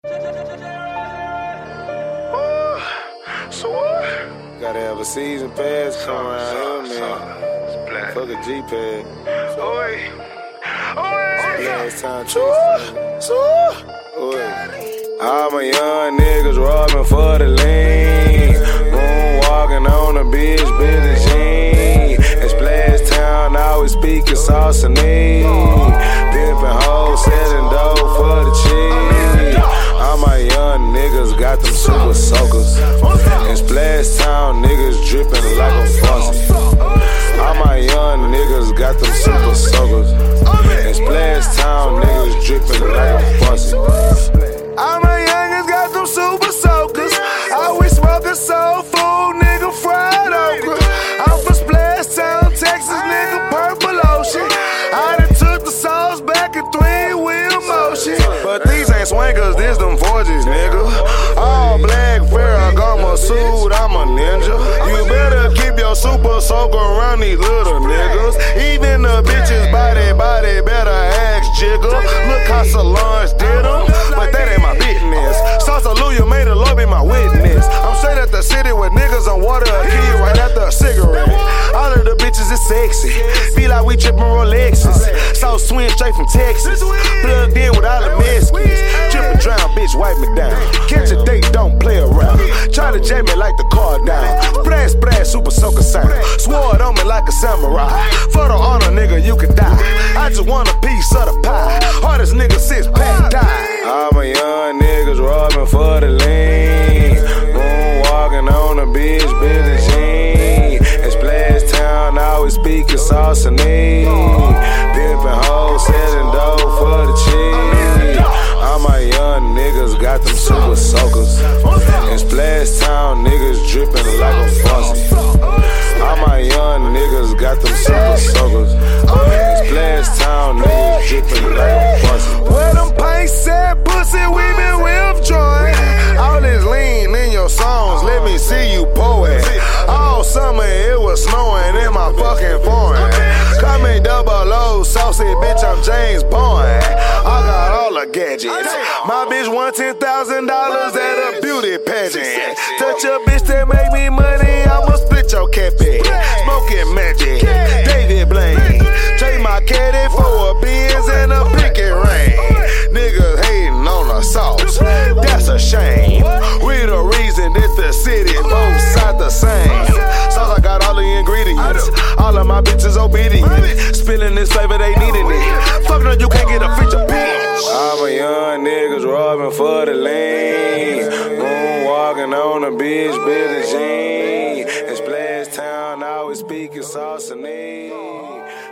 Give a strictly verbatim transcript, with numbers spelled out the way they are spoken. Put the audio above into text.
Oh, so what? Gotta have a season pass come around here, man. Fuck a G-pad. Oi. Oi. Last time So, so. All my young niggas robbing for the lean. Moonwalking on a bitch, Billie Jean. In Splash Town, always speaking sauce and need. Pimpin' hoes, selling dough for the cheese. All my young niggas got them super soakers. In Splash Town, niggas drippin' like a faucet. All my young niggas got them super soakers. In Splash Town, niggas drippin' like a faucet. All my youngins got them super soakers. I we smoking soul food, nigga, fried okra. I'm from Splash Town, Texas, nigga, purple ocean. I done took the sauce back in three-wheel motion. But these ain't swingers, this them forges, nigga. All black Ferragamo suit, I'm a ninja. You better keep your super soaker around these little niggas. Even the bitches body, body better ask jigger. Look how Solange did them, but that ain't my business. Sausaluyah made a love be my witness. I'm straight at the city with niggas on water, a kid right after a cigarette. All of the bitches is sexy, be like we trippin' Rolexes. South swim straight from Texas, plugged in with all the Mexicans. Trip and drown, bitch, wipe me down. Catch a date, don't play around. Try to jam me like the car down. Splash, splash, super soaker sound. Sword on me like a samurai. For the honor, nigga, you could die. I just want a piece of the pie. Hardest nigga six pack die. All my young niggas robbing for the lean. Moonwalking on a bitch, Billie Jean. In Splash Town, always speaking sauce and need. Pimpin' hoes, selling dough for the cheese. All my young niggas got them super soakers. In Splash Town, niggas drippin' like a faucet. All my young niggas got them super soakers. In Splash Town, niggas drippin' like a faucet. Where them pints at, pussy, we been withdrawing. All this lean in your songs, let me see you pour it. All summer it was snowing in my fucking foreign. Call me double O, saucy bitch, I'm James Bond. I got all the gadgets. My bitch won ten thousand dollars at a beauty pageant. Touch a bitch that make me money, I'ma split your cabbage. Smoking magic, David Blaine. Trade my caddy for a Benz and a picket ring. Niggas hating on the sauce, that's a shame. We the reason that the city both sides the same. Sauce, I got all the ingredients, all of my bitches obedient. Spilling this flavor, they needing it. Fuck no, you can't get a feature, bitch. All my young niggas robbing for the lean. Moonwalking on a bitch, Billie Jean. In Splash Town, always speaking sauce and need.